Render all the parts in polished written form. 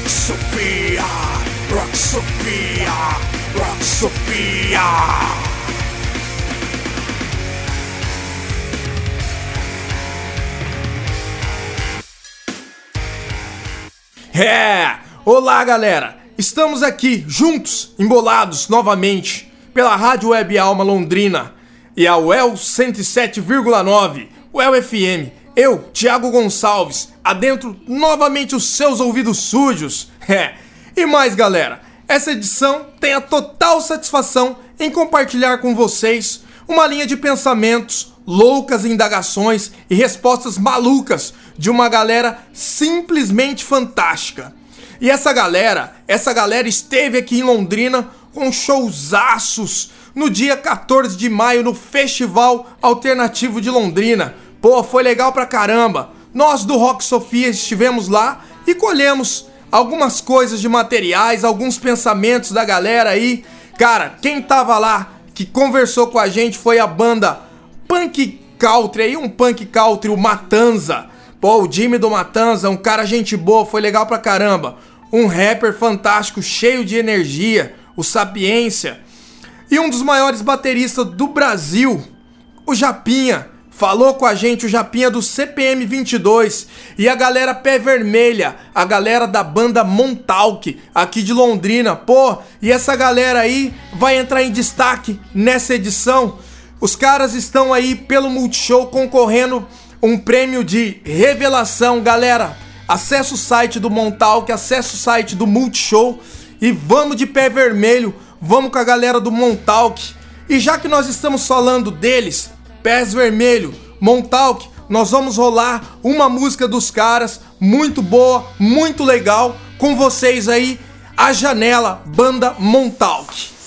Sofia, Rock Sofia, Rock Sofia. Olá galera, estamos aqui juntos, embolados novamente pela Rádio Web Alma Londrina e a UEL 107,9, UEL FM. Eu, Thiago Gonçalves, adentro novamente os seus ouvidos sujos. E mais galera, essa edição tem a total satisfação em compartilhar com vocês uma linha de pensamentos, loucas indagações e respostas malucas de uma galera simplesmente fantástica. E essa galera esteve aqui em Londrina com showzaços no dia 14 de maio no Festival Alternativo de Londrina. Pô, foi legal pra caramba. Nós do Rock Sofia estivemos lá e colhemos algumas coisas de materiais, alguns pensamentos da galera aí. Cara, quem tava lá, que conversou com a gente foi a banda Punk Country aí, um Punk Country, o Matanza. Pô, o Jimmy do Matanza, um cara gente boa, foi legal pra caramba. Um rapper fantástico, cheio de energia, o Sapiência. E um dos maiores bateristas do Brasil, o Japinha. Falou com a gente, o Japinha do CPM 22. E a galera Pé Vermelha, a galera da banda Montauk, aqui de Londrina. Pô, e essa galera aí vai entrar em destaque nessa edição. Os caras estão aí pelo Multishow concorrendo um prêmio de revelação, galera. Acesse o site do Montauk, acesse o site do Multishow e vamos de Pé Vermelho, vamos com a galera do Montauk. E já que nós estamos falando deles, Pés Vermelho, Montauk, nós vamos rolar uma música dos caras, muito boa, muito legal, com vocês aí, A Janela, banda Montauk.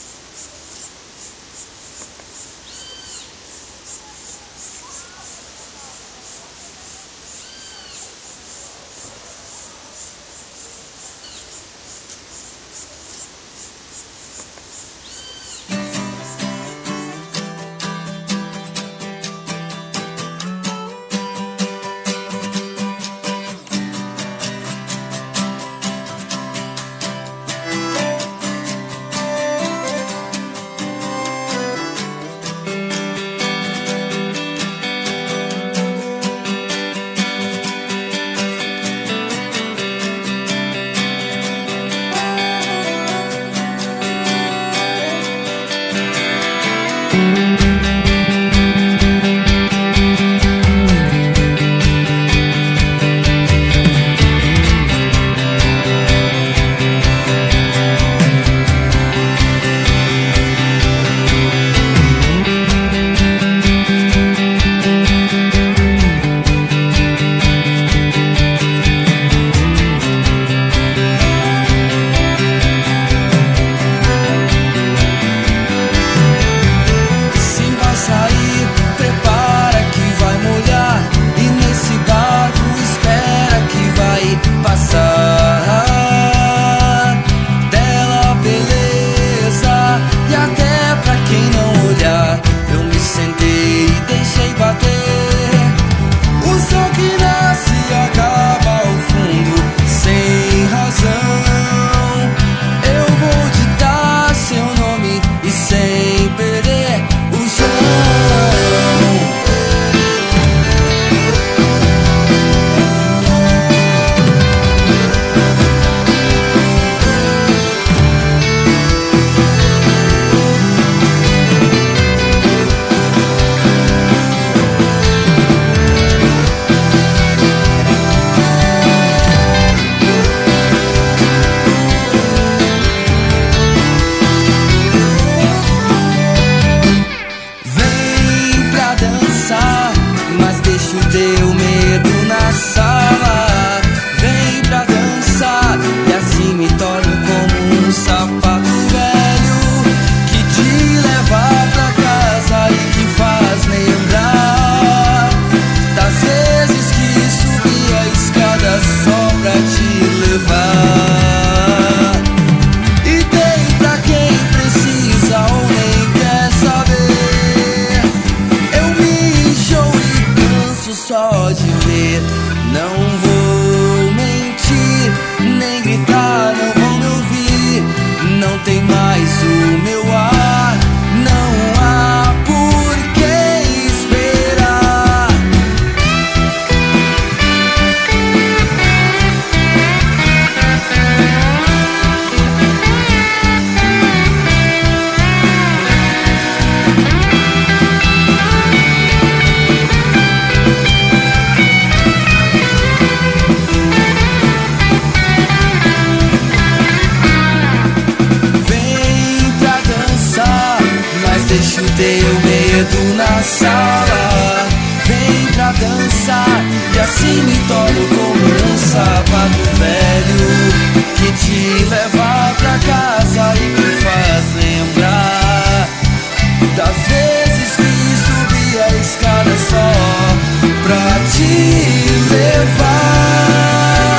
da sala, vem pra dançar, e assim me torno como um sapato velho que te leva pra casa e me faz lembrar das vezes que subi a escada só pra te levar.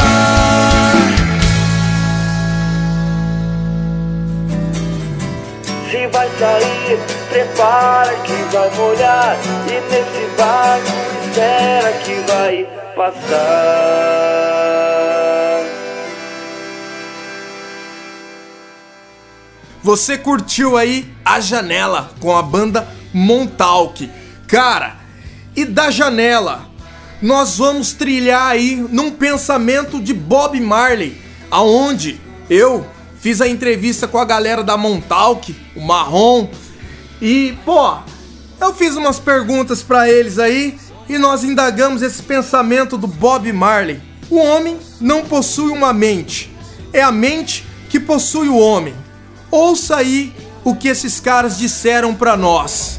Se vai sair, prepara que vai molhar, e nesse barco espera que vai passar. Você curtiu aí A Janela com a banda Montauk. Cara, e da Janela nós vamos trilhar aí num pensamento de Bob Marley, aonde eu fiz a entrevista com a galera da Montauk, o Marrom, e pô, eu fiz umas perguntas pra eles aí e nós indagamos esse pensamento do Bob Marley. O homem não possui uma mente, é a mente que possui o homem. Ouça aí o que esses caras disseram pra nós.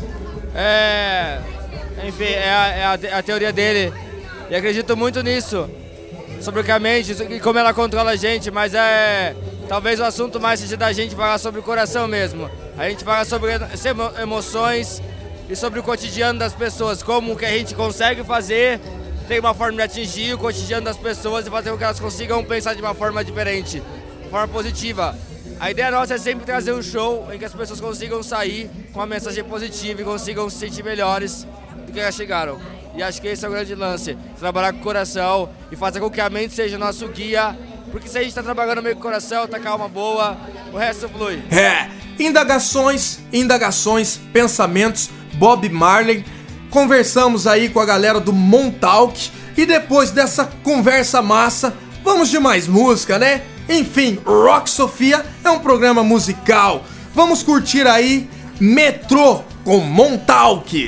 Enfim, é a teoria dele, e acredito muito nisso, sobre o que a mente e como ela controla a gente, mas talvez o assunto mais seja da gente falar sobre o coração mesmo. A gente fala sobre emoções e sobre o cotidiano das pessoas, como que a gente consegue fazer, tem uma forma de atingir o cotidiano das pessoas e fazer com que elas consigam pensar de uma forma diferente, de forma positiva. A ideia nossa é sempre trazer um show em que as pessoas consigam sair com uma mensagem positiva e consigam se sentir melhores do que elas chegaram. E acho que esse é o grande lance, trabalhar com o coração e fazer com que a mente seja nosso guia, porque se a gente está trabalhando meio com o coração, tá calma boa, o resto flui. Indagações, pensamentos, Bob Marley. Conversamos aí com a galera do Montauk e depois dessa conversa massa, vamos de mais música, né? Enfim, Rock Sofia é um programa musical. Vamos curtir aí Metrô com Montauk.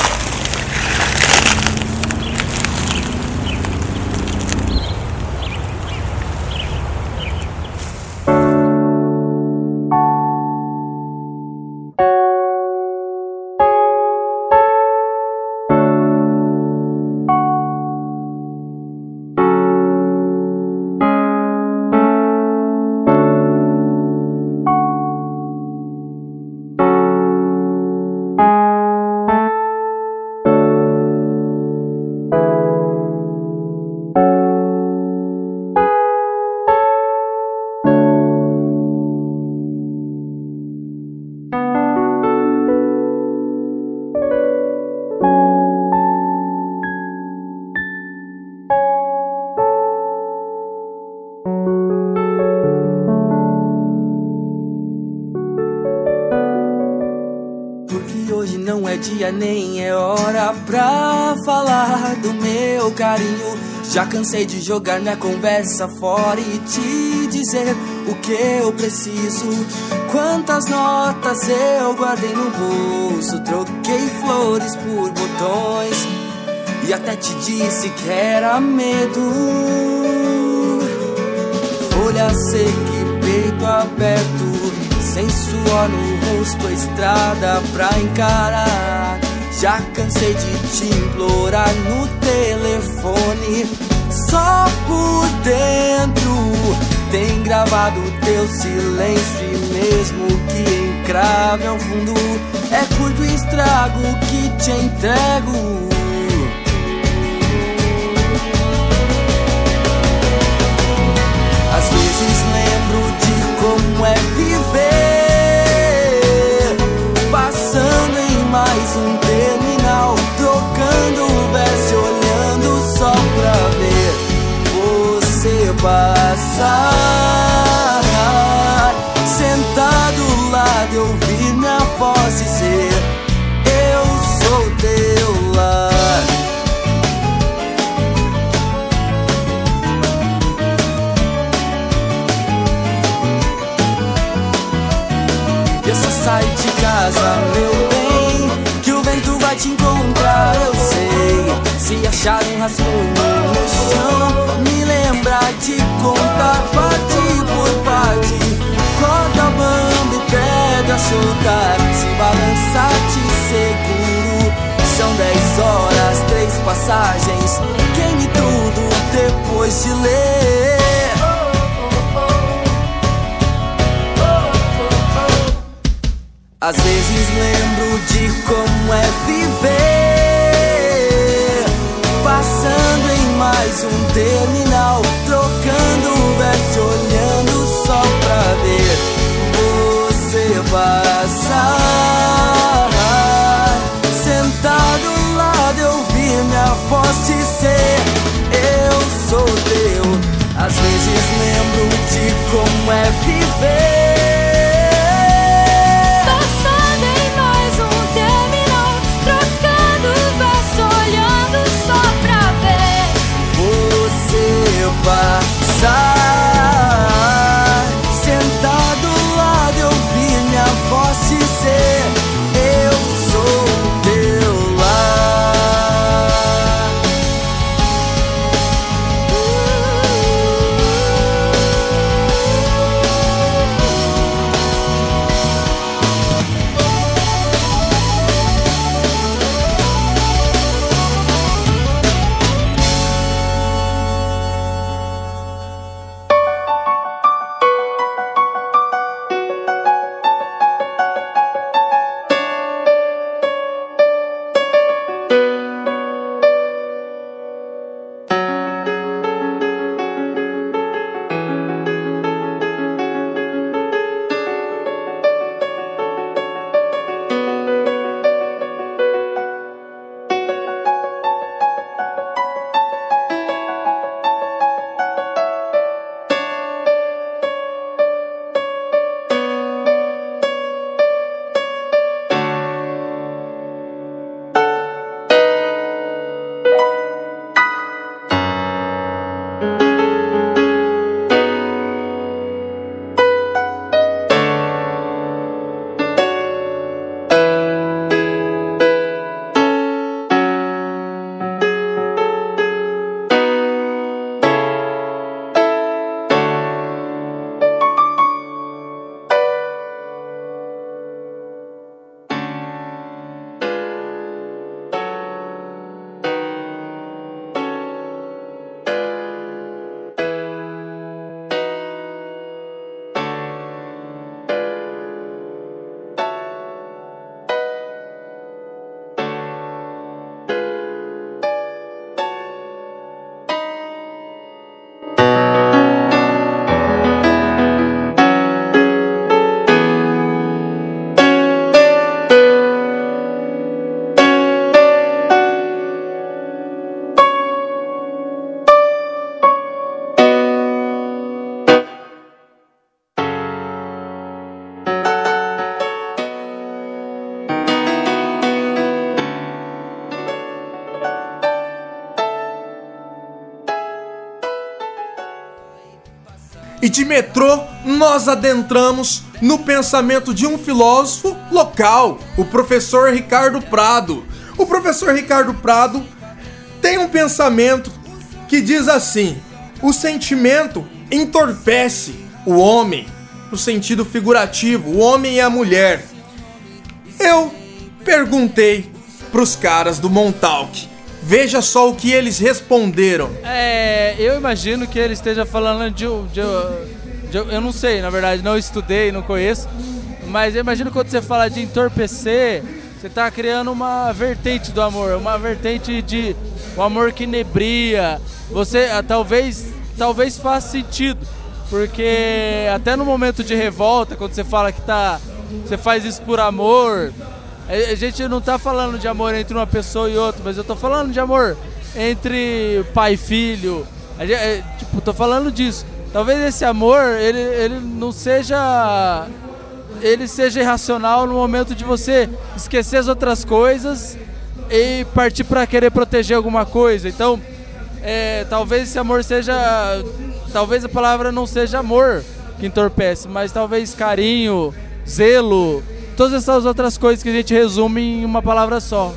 Dia nem é hora pra falar do meu carinho. Já cansei de jogar minha conversa fora e te dizer o que eu preciso. Quantas notas eu guardei no bolso, troquei flores por botões e até te disse que era medo. Folha seca e peito aberto, sem suor no rosto, a estrada pra encarar. Já cansei de te implorar no telefone, só por dentro tem gravado teu silêncio. E mesmo que encrave ao fundo, é curto o estrago que te entrego. Às vezes lembro de como é viver, passando em mais um terminal, trocando o verso, olhando só pra ver você passar. Sentado lá de ouvir minha voz dizer: eu sou teu lar. Sai de casa, meu bem, que o vento vai te encontrar, eu sei. Se achar um rascunho no chão, me lembrar de contar parte por parte. Corda, bambu e pedra soltar, se balançar te seguro. São 10 horas, 3 passagens. Queime tudo depois de ler. Às vezes lembro de como é viver, passando em mais um terminal, trocando verso, olhando só pra ver você passar. Sentado ao lado eu vi minha voz dizer: eu sou teu. Às vezes lembro de como é viver, passar. Sentado ao lado eu vi minha voz dizer: eu sou teu lar. E de metrô, nós adentramos no pensamento de um filósofo local, o professor Ricardo Prado. O professor Ricardo Prado tem um pensamento que diz assim: o sentimento entorpece o homem, no sentido figurativo, o homem e a mulher. Eu perguntei pros caras do Montauk, veja só o que eles responderam. Eu imagino que ele esteja falando de eu não sei, na verdade, não estudei, não conheço, mas eu imagino que quando você fala de entorpecer, você está criando uma vertente do amor, uma vertente de o amor que inebria. Você talvez faça sentido, porque até no momento de revolta, quando você fala que você faz isso por amor, a gente não tá falando de amor entre uma pessoa e outra, mas eu tô falando de amor entre pai e filho. Tô falando disso. Talvez esse amor, ele não seja... Ele seja irracional no momento de você esquecer as outras coisas e partir para querer proteger alguma coisa. Então, talvez esse amor seja... Talvez a palavra não seja amor que entorpece, mas talvez carinho, zelo, todas essas outras coisas que a gente resume em uma palavra só.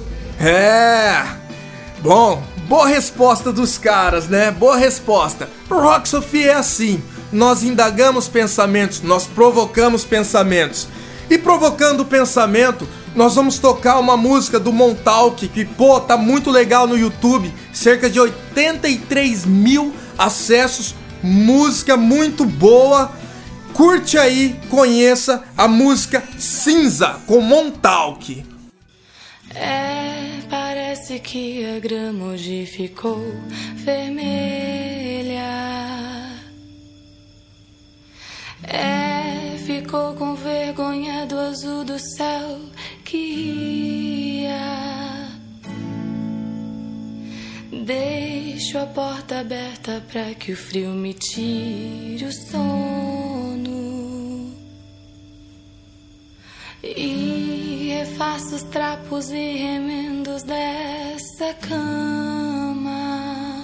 Bom, boa resposta dos caras, né? Boa resposta. O Rock Sofia é assim. Nós indagamos pensamentos, nós provocamos pensamentos. E provocando o pensamento, nós vamos tocar uma música do Montalk que, pô, tá muito legal no YouTube. Cerca de 83 mil acessos. Música muito boa. Curte aí, conheça a música Cinza com Montalk. Parece que a grama hoje ficou vermelha. Ficou com vergonha do azul do céu que ia. Deixo a porta aberta pra que o frio me tire o sono. E refaço os trapos e remendos dessa cama.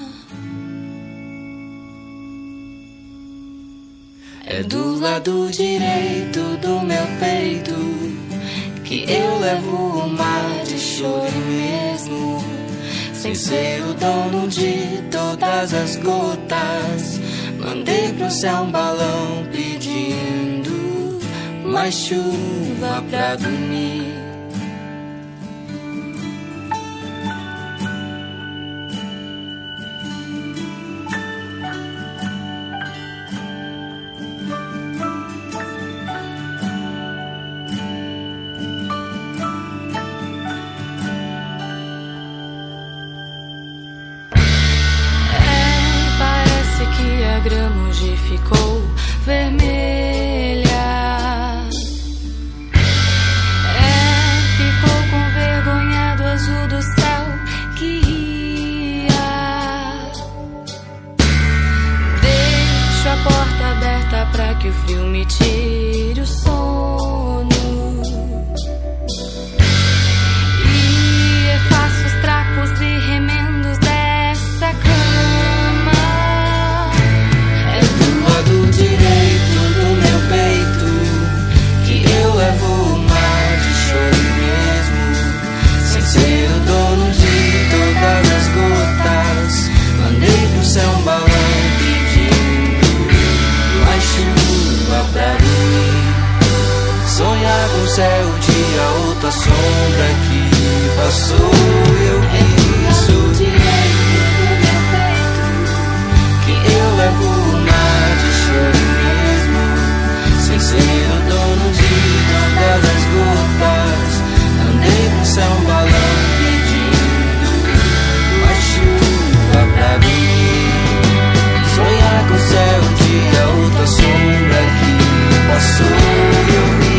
É do lado direito do meu peito que eu levo o mar de choro mesmo, sem ser o dono de todas as gotas. Mandei pro céu um balão pedindo mais chuva pra dormir. A grama hoje ficou vermelha. Ficou com vergonha do azul do céu que ia. Deixo a porta aberta pra que o frio me tire o sono. E faço os trapos e remendos dessa cama. Do direito do meu peito que eu levo o mar de choro mesmo, sem ser o dono de todas as gotas. Mandei pro céu um balão pedindo mais chuva pra dormir. Sonhar com o céu, o dia, outra sombra que passou, eu vi isso. Do direito do meu peito que eu levo o mar de choro mesmo, sem ser o dono de todas as gotas. Andei pro céu um balão pedindo mais chuva pra dormir. Sonhar com o céu, um dia, outra sombra que passou, eu vi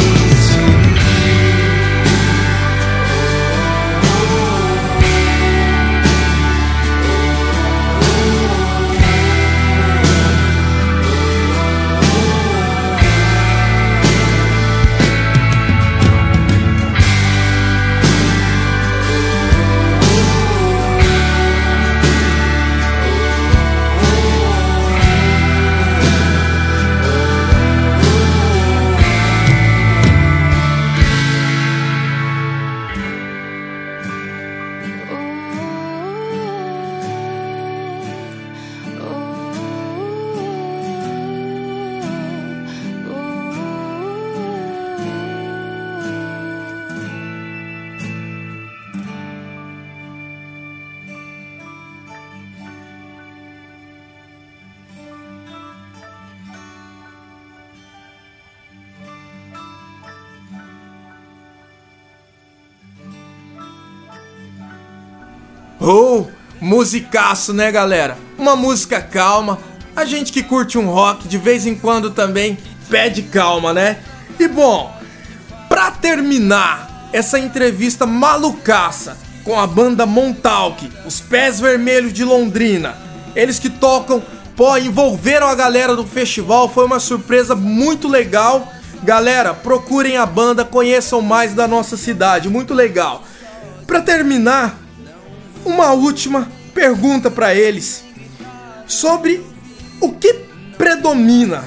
Oh, musicaço, né, galera? Uma música calma. A gente que curte um rock de vez em quando também pede calma, né? E bom, pra terminar essa entrevista malucaça com a banda Montalk, os Pés Vermelhos de Londrina, eles que tocam, pô, envolveram a galera do festival, foi uma surpresa muito legal. Galera, procurem a banda, conheçam mais da nossa cidade, muito legal. Pra terminar, uma última pergunta pra eles sobre o que predomina.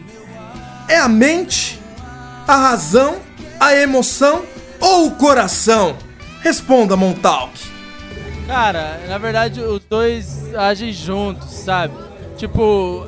É a mente, a razão, a emoção ou o coração? Responda, Montalk. Cara, na verdade os dois agem juntos, sabe? Tipo,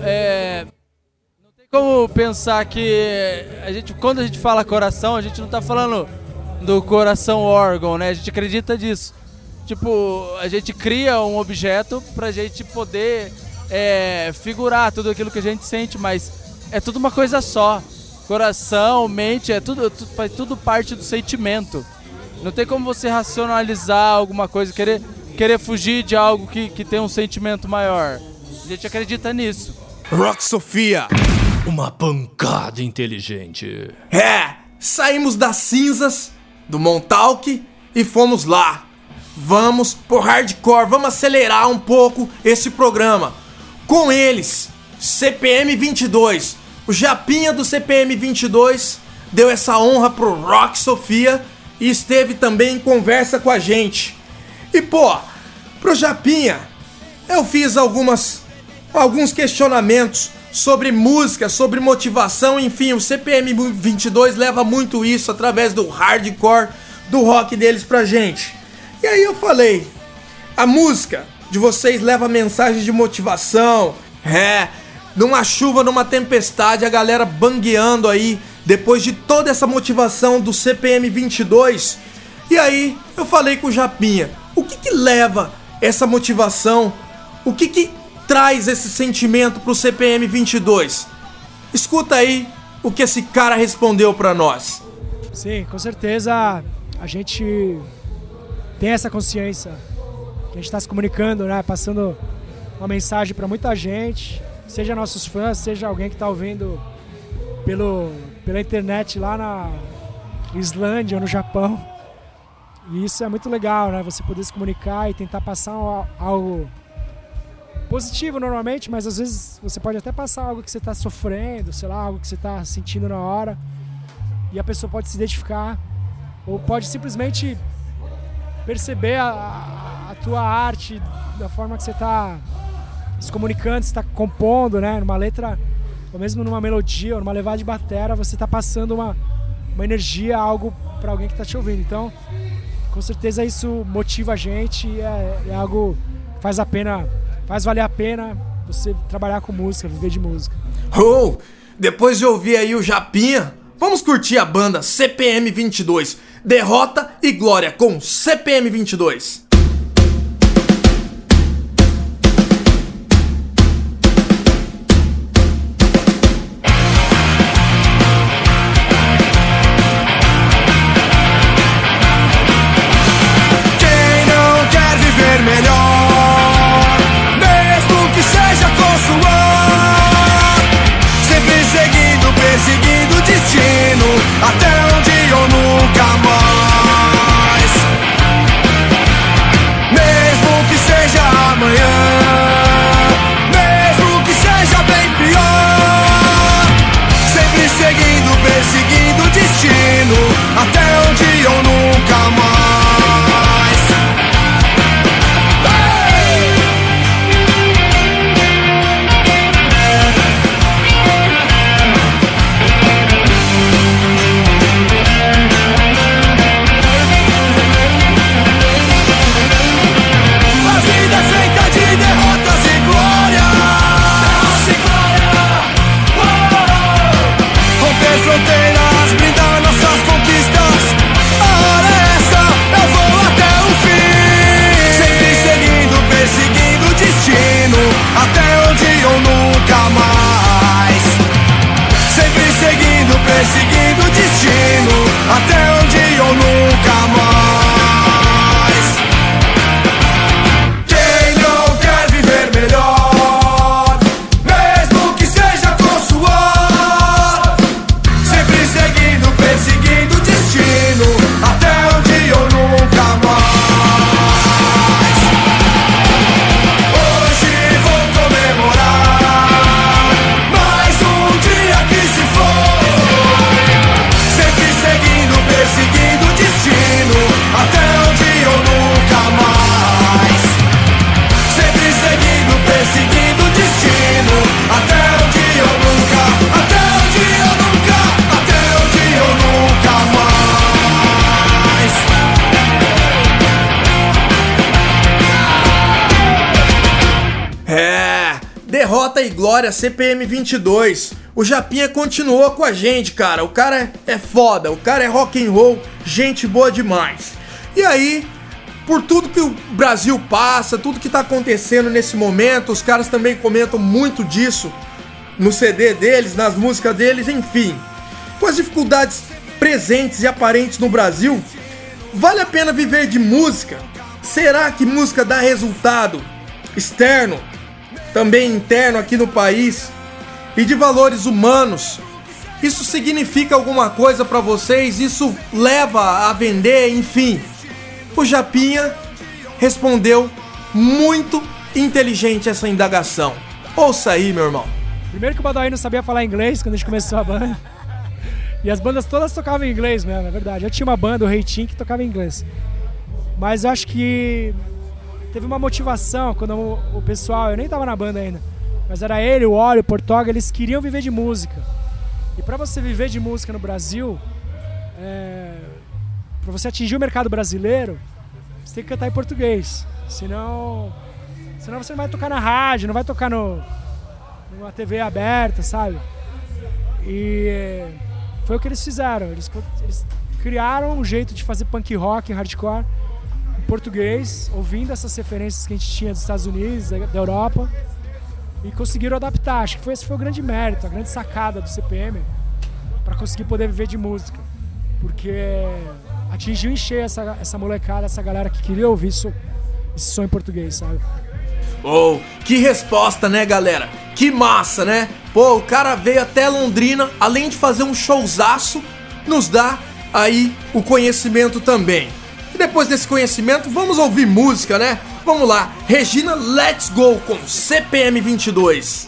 não tem como pensar que quando a gente fala coração, a gente não tá falando do coração órgão, né? A gente acredita nisso. Tipo, a gente cria um objeto pra gente poder figurar tudo aquilo que a gente sente, mas é tudo uma coisa só. Coração, mente, faz tudo parte do sentimento. Não tem como você racionalizar alguma coisa, querer fugir de algo que tem um sentimento maior. A gente acredita nisso. Rock Sofia, uma pancada inteligente. Saímos das cinzas do Montauk e fomos lá. Vamos pro hardcore, vamos acelerar um pouco esse programa. Com eles, CPM 22. O Japinha do CPM 22 deu essa honra pro Rock Sofia e esteve também em conversa com a gente. E pro Japinha, eu fiz alguns questionamentos sobre música, sobre motivação, enfim, o CPM 22 leva muito isso através do hardcore, do rock deles pra gente. E aí eu falei, a música de vocês leva mensagens de motivação, numa chuva, numa tempestade, a galera bangueando aí, depois de toda essa motivação do CPM 22. E aí eu falei com o Japinha, o que leva essa motivação, o que traz esse sentimento pro CPM 22? Escuta aí o que esse cara respondeu pra nós. Sim, com certeza a gente tem essa consciência que a gente está se comunicando, né? Passando uma mensagem para muita gente, seja nossos fãs, seja alguém que está ouvindo pela internet lá na Islândia ou no Japão. E isso é muito legal, né? Você poder se comunicar e tentar passar algo positivo normalmente, mas às vezes você pode até passar algo que você está sofrendo, sei lá, algo que você está sentindo na hora, e a pessoa pode se identificar ou pode simplesmente perceber a tua arte, da forma que você está se comunicando, você está compondo, né? Numa letra, ou mesmo numa melodia, ou numa levada de batera, você está passando uma energia, algo para alguém que está te ouvindo. Então, com certeza isso motiva a gente e é algo que faz valer a pena você trabalhar com música, viver de música. Depois de ouvir aí o Japinha, vamos curtir a banda CPM 22. Derrota e Glória com CPM 22. Quem não quer viver melhor, mesmo que seja com suor, sempre seguindo, perseguindo o destino, até um dia ou nunca mais. Mesmo que seja amanhã, mesmo que seja bem pior, sempre seguindo, perseguindo o destino, até um dia ou nunca mais. Fronteiras, brindar nossas conquistas. A hora é essa, eu vou até o fim. Sempre seguindo, perseguindo o destino, até um dia ou nunca mais. Sempre seguindo, perseguindo o destino, até um dia ou nunca mais. Quem não quer viver melhor, mesmo que seja com suor, sempre seguindo, perseguindo o destino, até um dia ou nunca mais. Hoje vou comemorar mais um dia que se foi. Sempre seguindo, perseguindo o destino, até um dia ou nunca mais. Sempre seguindo, perseguindo o destino, até um dia ou nunca, até um dia ou nunca, até um dia ou nunca mais. Derrota e Glória, CPM 22. O Japinha continuou com a gente, cara. O cara é foda, o cara é rock and roll gente boa demais. E aí, por tudo que o Brasil passa, tudo que tá acontecendo nesse momento, os caras também comentam muito disso no CD deles, nas músicas deles, enfim. Com as dificuldades presentes e aparentes no Brasil, vale a pena viver de música? Será que música dá resultado externo, também interno aqui no país, e de valores humanos? Isso significa alguma coisa pra vocês? Isso leva a vender, enfim? O Japinha respondeu muito inteligente essa indagação. Ouça aí, meu irmão. Primeiro que o Badawi não sabia falar inglês quando a gente começou a banda. E as bandas todas tocavam em inglês mesmo, é verdade. Eu tinha uma banda, o Rei Tim, que tocava em inglês. Mas eu acho que teve uma motivação quando o pessoal, eu nem tava na banda ainda, mas era ele, o Óleo, o Portoga, eles queriam viver de música. E pra você viver de música no Brasil, pra você atingir o mercado brasileiro, você tem que cantar em português. Senão você não vai tocar na rádio, não vai tocar numa TV aberta, sabe? E foi o que eles fizeram. Eles criaram um jeito de fazer punk rock, hardcore, em português, ouvindo essas referências que a gente tinha dos Estados Unidos, da Europa, e conseguiram adaptar. Acho que esse foi o grande mérito, a grande sacada do CPM para conseguir poder viver de música. Porque atingiu em cheio essa molecada, essa galera que queria ouvir esse som em português, sabe? Oh, que resposta, né, galera? Que massa, né? Pô, o cara veio até Londrina, além de fazer um showzaço, nos dá aí o conhecimento também. E depois desse conhecimento, vamos ouvir música, né? Vamos lá, Regina Let's Go com CPM 22.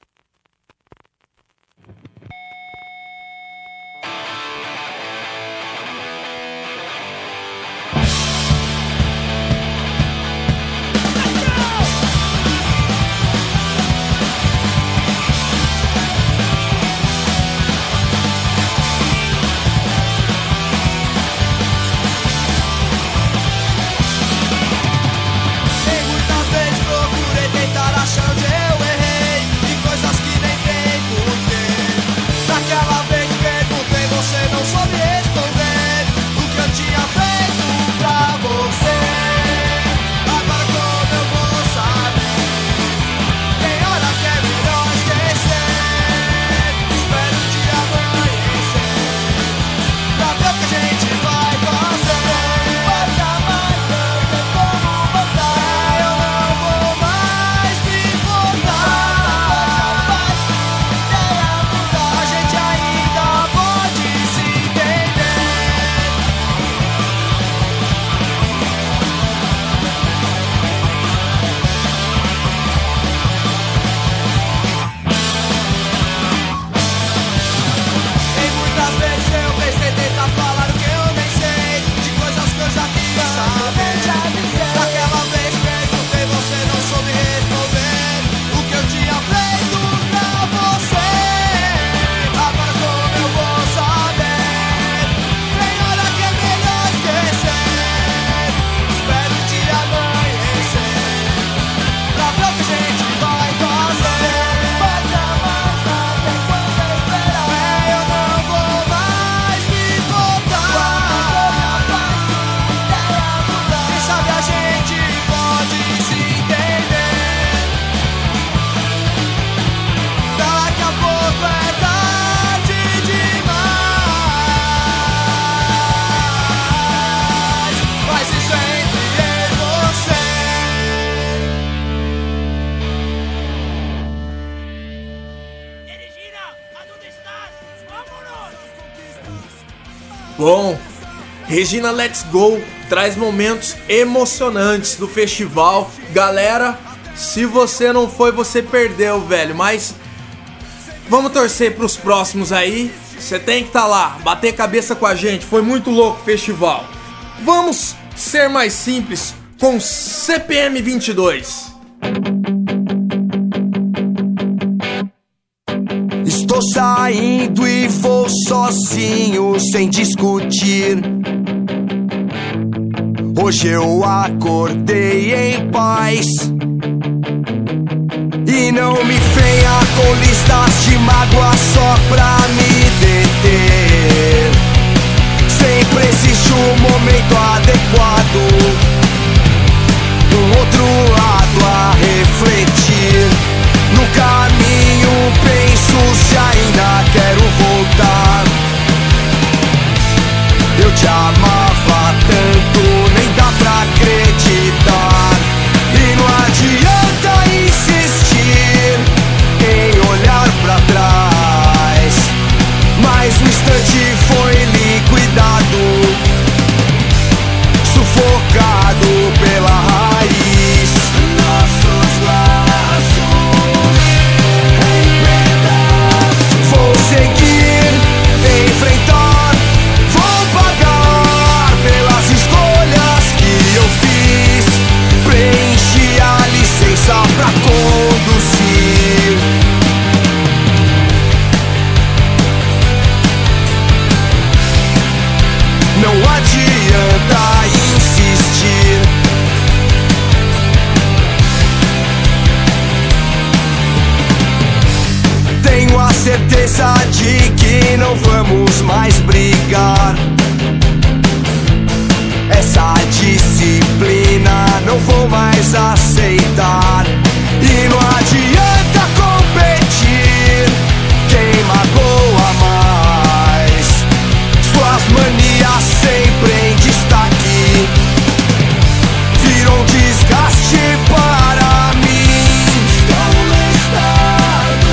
Bom, Regina Let's Go traz momentos emocionantes do festival. Galera, se você não foi, você perdeu, velho. Mas vamos torcer pros próximos aí. Você tem que estar lá, bater cabeça com a gente. Foi muito louco o festival. Vamos ser mais simples com CPM 22. Estou saindo e vou sozinho, sem discutir. Hoje eu acordei em paz e não me venha com listas de mágoa só pra me deter. Sem sempre existe um momento adequado, um outro lado a refletir. No caminho penso se ainda quero voltar. Eu te amava tanto, nem dá pra acreditar. E não adianta insistir em olhar pra trás, mas o instante foi liquidado, sufocado pela raiz. Nossos laços em pedaços. Vou seguir, enfrentar, vou pagar pelas escolhas que eu fiz. Preenchi a licença pra conduzir. Não adianta insistir. Tenho a certeza de que não vamos mais brigar. Essa disciplina não vou mais aceitar. E não adianta competir quem magoa mais. Suas manias sempre em destaque viram desgaste para mim. Estou no estado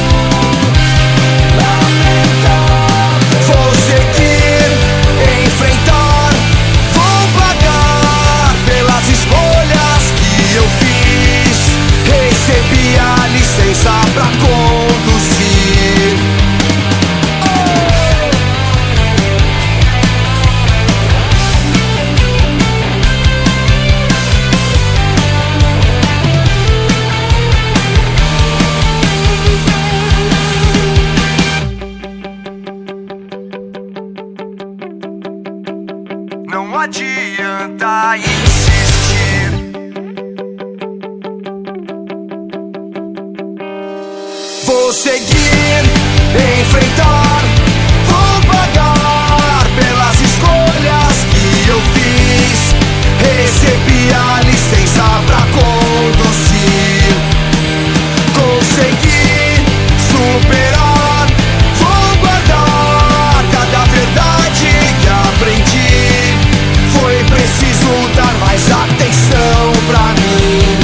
lamentável. Vou seguir, enfrentar, vou pagar pelas escolhas que eu fiz. Recebi a licença pra conduzir. Não adianta insistir. Vou seguir, enfrentar, vou pagar pelas escolhas que eu fiz. Recebi a licença pra conduzir. Consegui superar, vou guardar cada verdade que aprendi. Foi preciso dar mais atenção pra mim.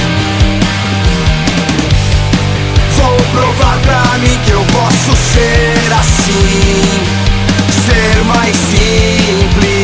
Vou provar pra mim que eu posso ser assim, ser mais simples.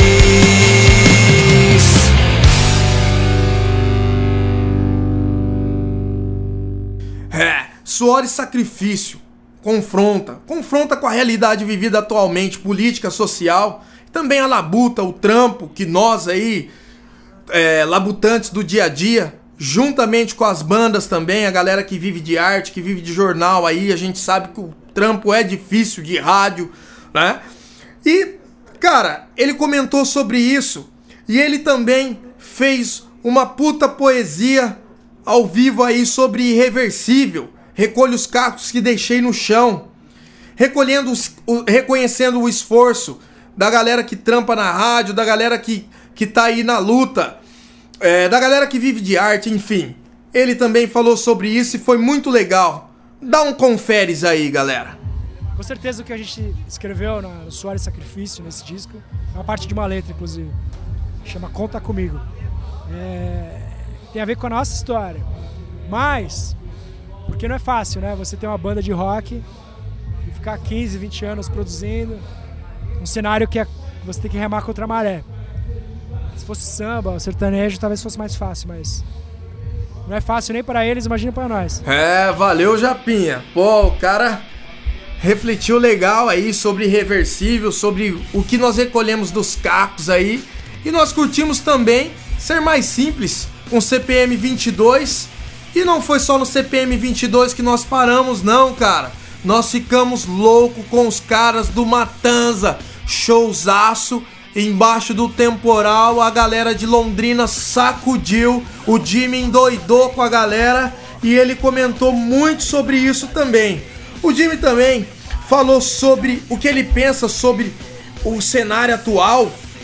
Suor e sacrifício. Confronta com a realidade vivida atualmente, política, social. Também a labuta, o trampo que nós aí, labutantes do dia a dia, juntamente com as bandas também, a galera que vive de arte, que vive de jornal aí, a gente sabe que o trampo é difícil, de rádio, né? E, cara, ele comentou sobre isso e ele também fez uma puta poesia ao vivo aí sobre Irreversível. Recolho os cacos que deixei no chão, reconhecendo o esforço da galera que trampa na rádio, da galera que tá aí na luta, da galera que vive de arte, enfim. Ele também falou sobre isso e foi muito legal. Dá um conferes aí, galera. Com certeza o que a gente escreveu no Suor e Sacrifício, nesse disco, é uma parte de uma letra, inclusive. Chama Conta Comigo. Tem a ver com a nossa história. Mas, porque não é fácil, né? Você ter uma banda de rock e ficar 15, 20 anos produzindo um cenário que você tem que remar contra a maré. Se fosse samba, sertanejo, talvez fosse mais fácil, mas não é fácil nem para eles, imagina para nós. Valeu, Japinha. Pô, o cara refletiu legal aí sobre Irreversível, sobre o que nós recolhemos dos cacos aí. E nós curtimos também Ser Mais Simples com CPM 22. E não foi só no CPM 22 que nós paramos, não, cara. Nós ficamos loucos com os caras do Matanza. Showzaço. Embaixo do temporal, a galera de Londrina sacudiu. O Jimmy endoidou com a galera e ele comentou muito sobre isso também. O Jimmy também falou sobre o que ele pensa sobre o cenário atual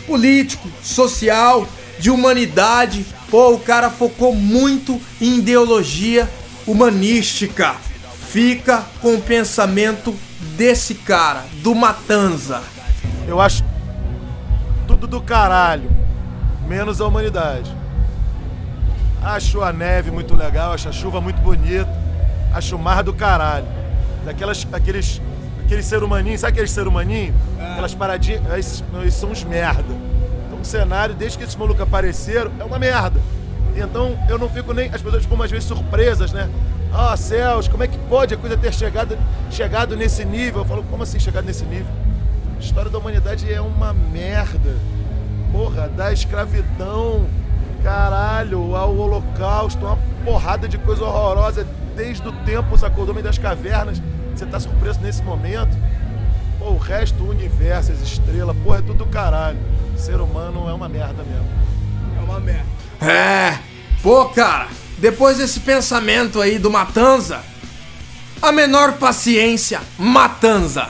político, social, de humanidade. Pô, o cara focou muito em ideologia humanística. Fica com o pensamento desse cara, do Matanza. Eu acho tudo do caralho, menos a humanidade. Acho a neve muito legal, acho a chuva muito bonita, acho o mar do caralho. Aqueles ser humaninhos, sabe aqueles ser humaninhos? Aquelas paradinhas, eles são uns merda. Então o cenário, desde que esses malucos apareceram, é uma merda. Então eu não fico nem, as pessoas ficam às vezes surpresas, né? Ah, céus, como é que pode a coisa ter chegado nesse nível? Eu falo, como assim chegado nesse nível? A história da humanidade é uma merda. Porra, da escravidão, caralho, ao holocausto, uma porrada de coisa horrorosa desde o tempo, sacou, do homem das cavernas. Você tá surpreso nesse momento? Pô, o resto, o universo, as estrelas, porra, é tudo do caralho. O ser humano é uma merda mesmo. É uma merda. Pô, cara, depois desse pensamento aí do Matanza, a menor paciência, Matanza.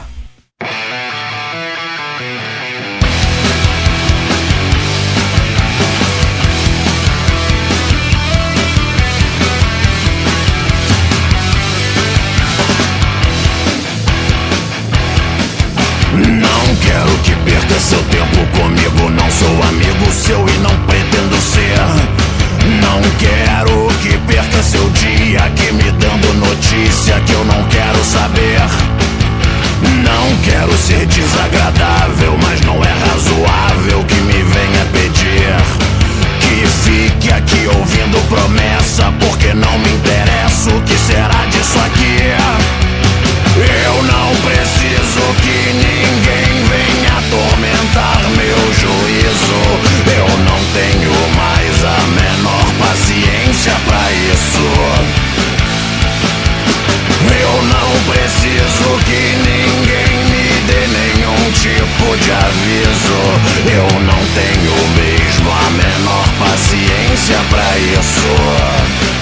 Não quero que perca seu tempo comigo. Não sou amigo seu e não pretendo ser. Não quero que perca seu dia aqui me dando notícia que eu não quero saber. Não quero ser desagradável, mas não é razoável que me venha pedir que fique aqui ouvindo promessa, porque não me interessa o que será disso aqui. Eu não preciso que ninguém venha atormentar meu juízo. Eu não tenho mais a menor paciência pra isso. Eu não preciso que ninguém me dê nenhum tipo de aviso. Eu não tenho mesmo a menor paciência pra isso.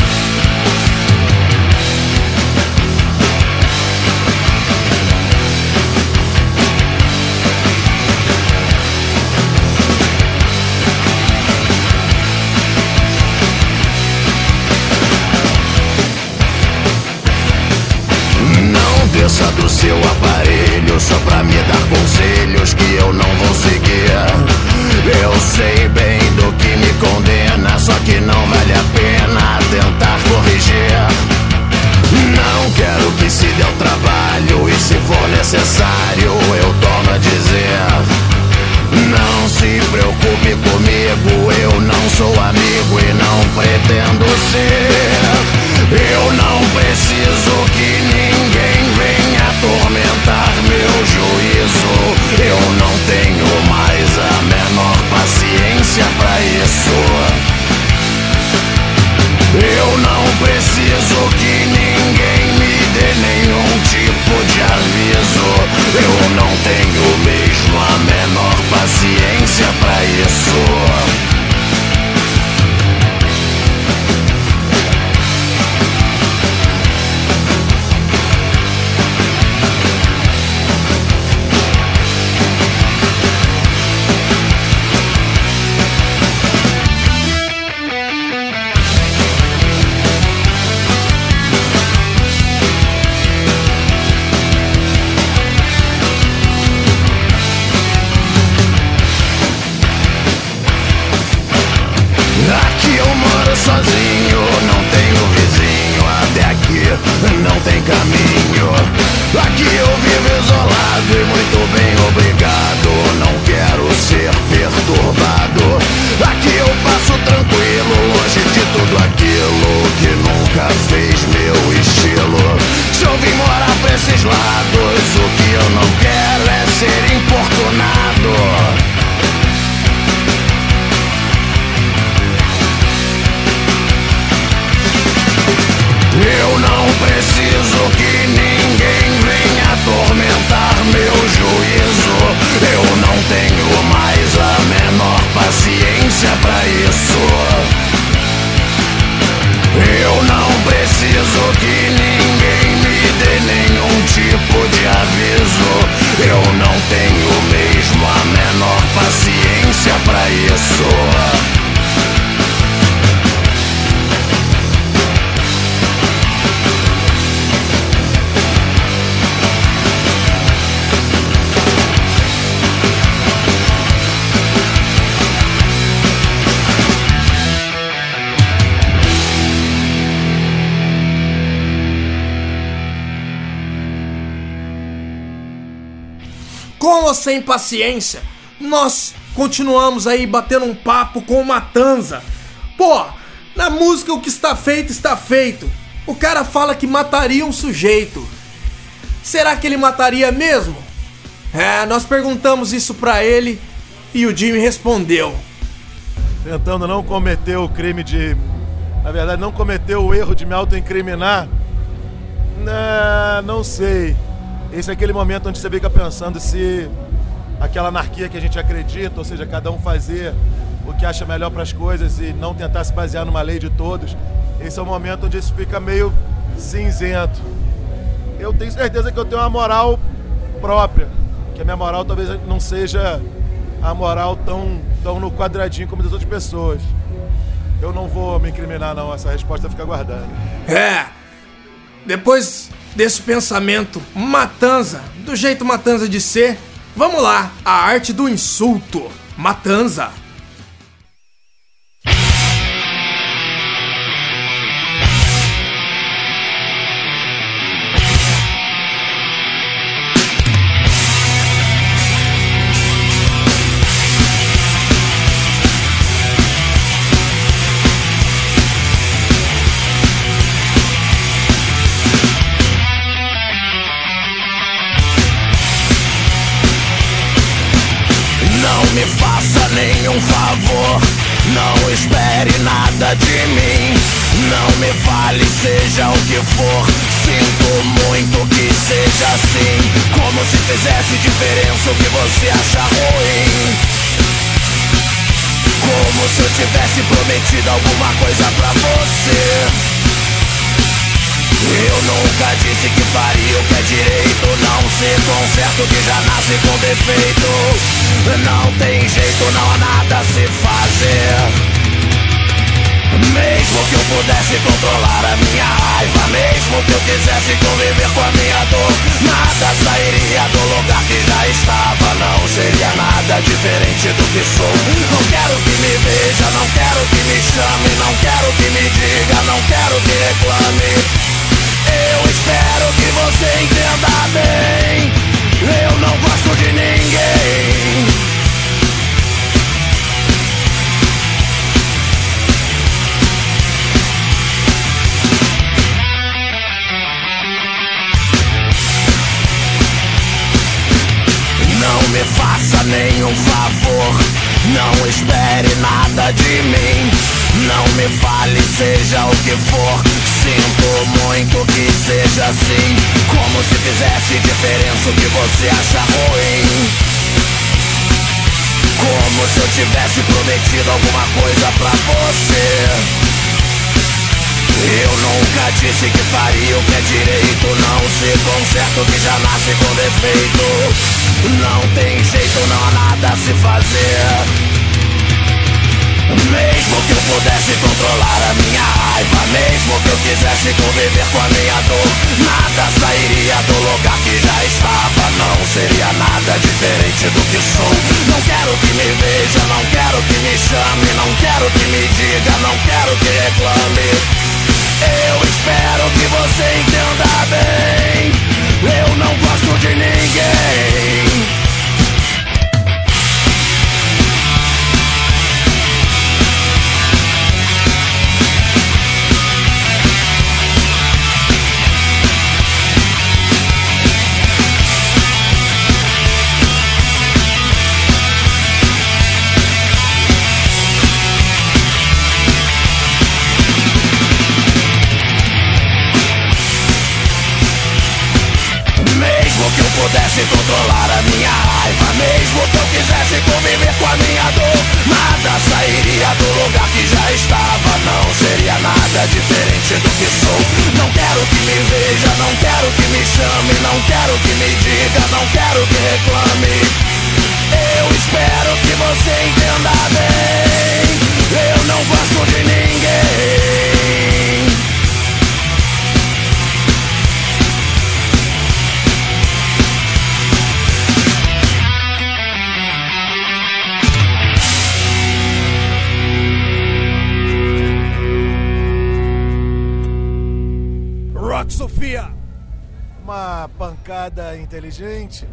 Desça do seu aparelho só pra me dar conselhos que eu não vou seguir. Eu sei bem do que me condena, só que não vale a pena tentar corrigir. Não quero que se dê o trabalho e, se for necessário, eu torno a dizer: não se preocupe comigo, eu não sou amigo e não pretendo ser. Eu não preciso que ninguém venha atormentar meu juízo. Eu não tenho mais a menor paciência pra isso. Eu não preciso que ninguém me dê nenhum tipo de aviso. Eu não tenho mesmo a menor paciência pra isso. Sozinho, não tenho vizinho, até aqui não tem caminho. Aqui eu vivo isolado e muito bem, obrigado. Não quero ser perturbado. Aqui eu passo tranquilo, longe de tudo aquilo que nunca fez meu estilo. Se eu vim morar pra esses lados, o que eu não quero é ser importunado. Eu não preciso que ninguém venha atormentar meu juízo. Eu não tenho mais a menor paciência pra isso. Eu não preciso que ninguém me dê nenhum tipo de aviso. Eu não tenho mesmo a menor paciência isso. Com ou sem paciência, nós continuamos aí batendo um papo com o Matanza. Pô, na música o que está feito, está feito. O cara fala que mataria um sujeito. Será que ele mataria mesmo? Nós perguntamos isso pra ele e o Jimmy respondeu. Tentando não cometer o crime de... Na verdade, não cometer o erro de me autoincriminar. Não sei. Esse é aquele momento onde você fica pensando se aquela anarquia que a gente acredita, ou seja, cada um fazer o que acha melhor para as coisas e não tentar se basear numa lei de todos, esse é o momento onde isso fica meio cinzento. Eu tenho certeza que eu tenho uma moral própria, que a minha moral talvez não seja a moral tão no quadradinho como das outras pessoas. Eu não vou me incriminar não, essa resposta fica guardada. Depois desse pensamento Matanza, do jeito Matanza de ser, vamos lá, a arte do insulto, Matanza. Me faça nenhum favor, não espere nada de mim. Não me fale, seja o que for, sinto muito que seja assim. Como se fizesse diferença o que você acha ruim. Como se eu tivesse prometido alguma coisa pra você. Eu nunca disse que faria o que é direito. Não se conserta o que já nasce com defeito. Não tem jeito, não há nada a se fazer. Mesmo que eu pudesse controlar a minha raiva, mesmo que eu quisesse conviver com a minha dor, nada sairia do lugar que já estava. Não seria nada diferente do que sou. Não quero que me veja, não quero que me chame, não quero que me diga, não quero que reclame. Eu espero que você entenda bem. Eu não gosto de ninguém. Não me faça nenhum favor, não espere nada de mim. Não me fale, seja o que for, sinto muito que seja assim. Como se fizesse diferença o que você acha ruim. Como se eu tivesse prometido alguma coisa pra você. Eu nunca disse que faria o que é direito. Não se conserta o que já nasce com defeito. Não tem jeito, não há nada a se fazer. Mesmo que eu pudesse controlar a minha raiva, mesmo que eu quisesse conviver com a minha dor, nada sairia do lugar que já estava. Não seria nada diferente do que sou. Não quero que me veja, não quero que me chame, não quero que me diga, não quero que reclame. Eu espero que você entenda bem. Eu não gosto de ninguém. Mesmo que eu pudesse controlar a minha raiva, mesmo que eu quisesse conviver com a minha dor, nada sairia do lugar que já estava. Não seria nada diferente do que sou. Não quero que me veja, não quero que me chame, não quero que me diga, não quero que reclame. Eu espero que você entenda bem. Rock Sofia! Uma pancada inteligente?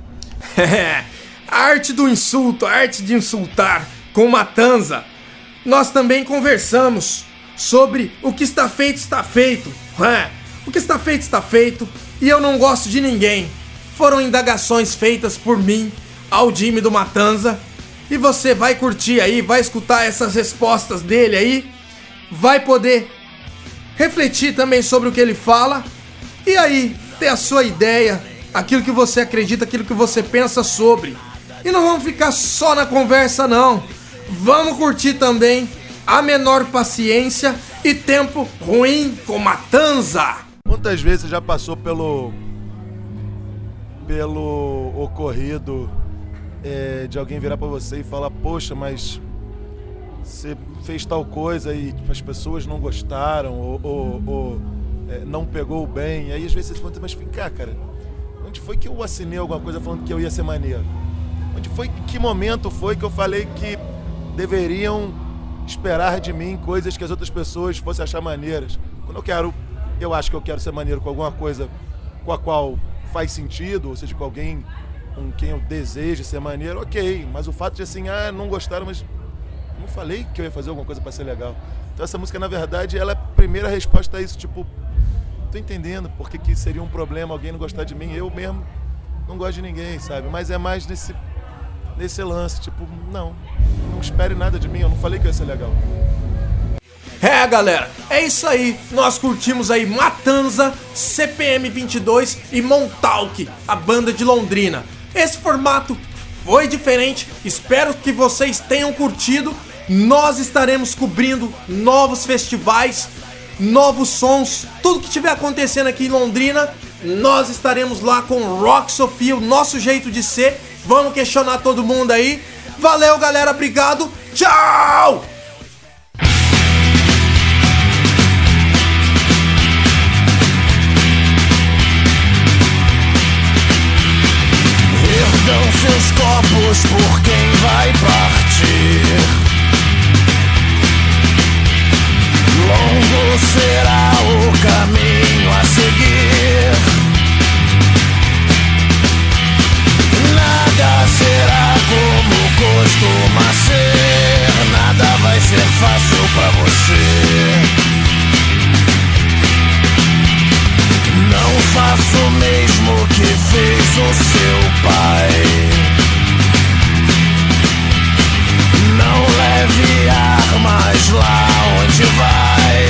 A arte do insulto, a arte de insultar com Matanza. Nós também conversamos sobre o que está feito, o que está feito, está feito, e eu não gosto de ninguém. Foram indagações feitas por mim ao Jimmy do Matanza, e você vai curtir aí, vai escutar essas respostas dele aí, vai poder refletir também sobre o que ele fala, e aí ter a sua ideia, aquilo que você acredita, aquilo que você pensa sobre. E não vamos ficar só na conversa não, vamos curtir também A Menor Paciência e Tempo Ruim com Matanza. Quantas vezes você já passou pelo ocorrido de alguém virar pra você e falar, poxa, mas você fez tal coisa e as pessoas não gostaram ou não pegou bem. E aí às vezes você fala, mas vem cá, cara, onde foi que eu assinei alguma coisa falando que eu ia ser maneiro? Que momento foi que eu falei que deveriam esperar de mim coisas que as outras pessoas fossem achar maneiras? Quando eu acho que eu quero ser maneiro com alguma coisa com a qual faz sentido, ou seja, com alguém com quem eu desejo ser maneiro, ok. Mas o fato de assim, não gostaram, mas não falei que eu ia fazer alguma coisa pra ser legal. Então essa música, na verdade, ela é a primeira resposta a isso, tipo, tô entendendo por que seria um problema alguém não gostar de mim, eu mesmo não gosto de ninguém, sabe? Mas é mais nesse lance, tipo, não espere nada de mim, eu não falei que ia ser legal. Galera, é isso aí, nós curtimos aí Matanza, CPM 22 e Montauk, a banda de Londrina. Esse formato foi diferente, espero que vocês tenham curtido. Nós estaremos cobrindo novos festivais, novos sons, tudo que estiver acontecendo aqui em Londrina, nós estaremos lá com Rock Sofia, o nosso jeito de ser. Vamos questionar todo mundo aí. Valeu, galera, obrigado, tchau! Ergam seus copos por quem vai partir. Longo será o caminho a seguir. Nada será como costuma ser. Nada vai ser fácil pra você. Não faço o mesmo que fez o seu pai. Não leve armas lá onde vai.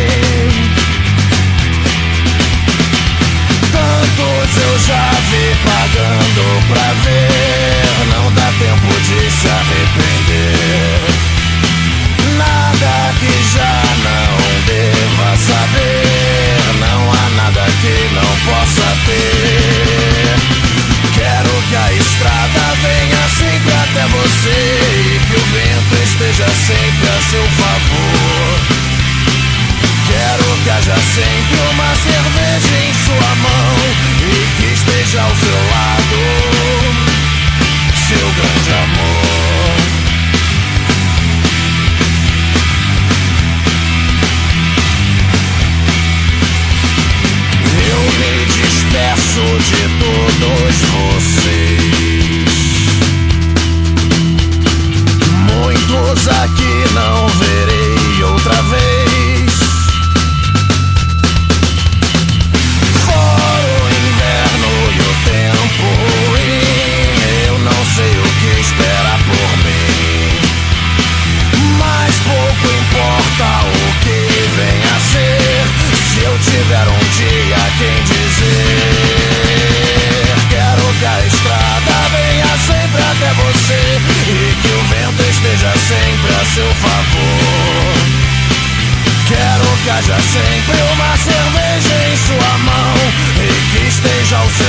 Tantos eu já vi pagando pra ver. Não dá tempo de se arrepender. Nada que já não deva saber. Não há nada que não possa ter. Quero que a estrada venha sempre até você e que o vento esteja sempre a seu favor. Quero que haja sempre uma cerveja em sua mão e que esteja ao seu lado seu grande amor. Eu me despeço de todos vocês. Muitos aqui não verei outra vez. Fora o inverno e o tempo ruim, eu não sei o que espera por mim. Mas pouco importa o que venha a ser, se eu tiver um dia quem dizer. Quero que a estrada venha sempre até você e que o vento esteja sempre a seu favor. Quero que haja sempre uma cerveja em sua mão e que esteja ao seu